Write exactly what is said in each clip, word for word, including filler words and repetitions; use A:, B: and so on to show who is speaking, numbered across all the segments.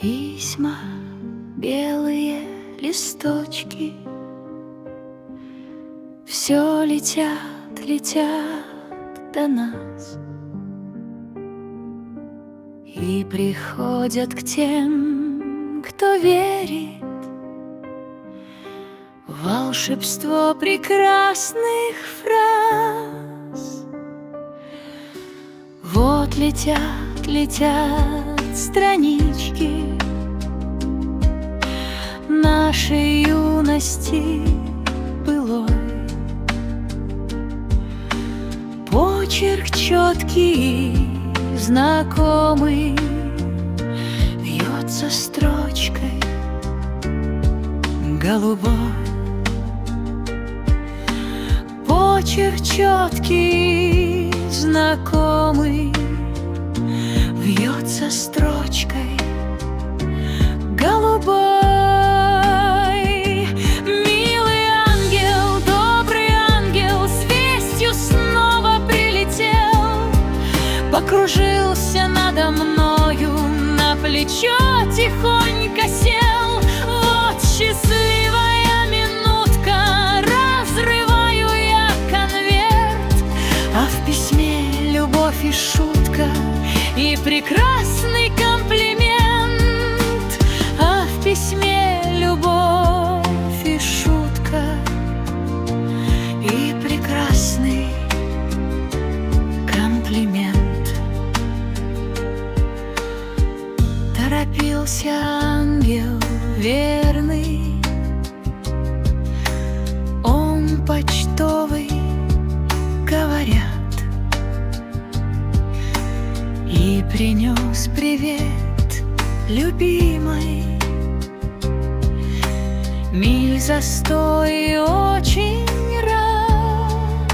A: Письма, белые листочки, все летят, летят до нас и приходят к тем, кто верит в волшебство прекрасных фраз. Вот летят, летят странички нашей юности былой. Почерк четкий, знакомый, вьется строчкой голубой. Почерк четкий, знакомый, вьется строчкой голубой. Милый ангел, добрый ангел, с вестью снова прилетел, покружился надо мною, на плечо тихонько сел. Вот счастливая минутка, разрываю я конверт, а в письме любовь и шутка, и прекрасный комплимент. А в письме любовь и шутка, и прекрасный комплимент. Торопился ангел верный, он почтовый, говорят, и принес привет любимой. Миль за сто и очень рад.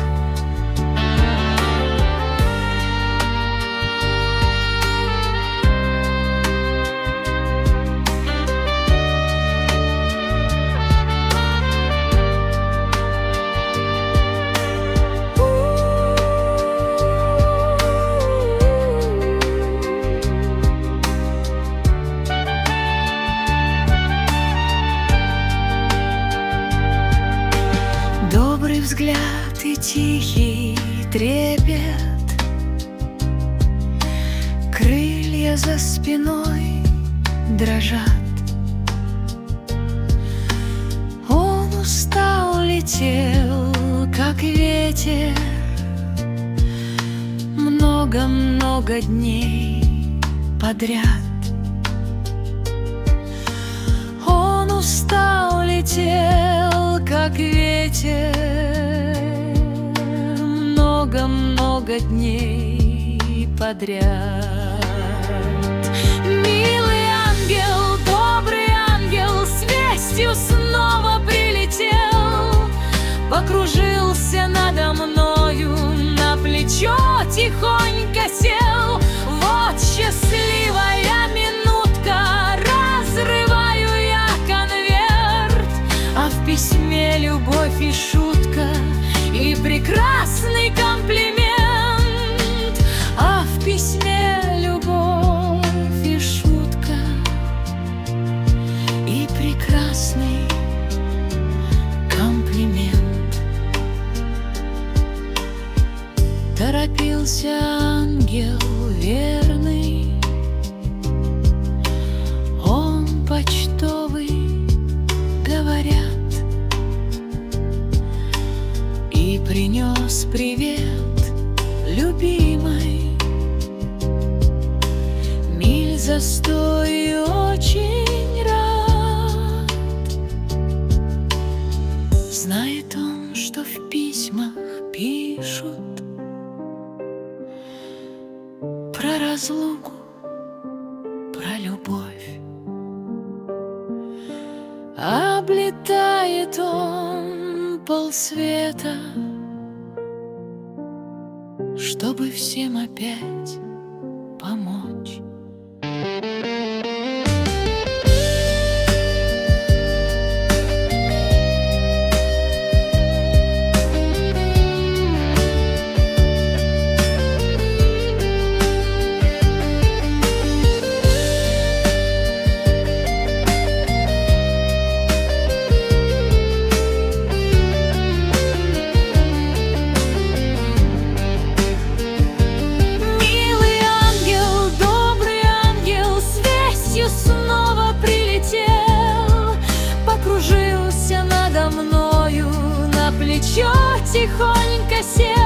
A: Взгляд и тихий трепет, крылья за спиной дрожат. Он устал, летел, как ветер, много-много дней подряд. Он устал, летел, как ветер, много-много дней подряд. Милый ангел, добрый ангел, с вестью снова прилетел, покружился надо мною, на плечо тихонько сел. Вот счастливая минутка, разрываю я конверт, а в письме любовь и шутка, и прекрасный комплимент. А в письме любовь и шутка, и прекрасный комплимент. Торопился ангел верный, он почтовый, говорят, и принес привет любимой. Миль за сто и очень рад. Знает он, что в письмах пишут про разлуку, про любовь. Облетает он полсвета, чтобы всем опять помочь. тихонько сел.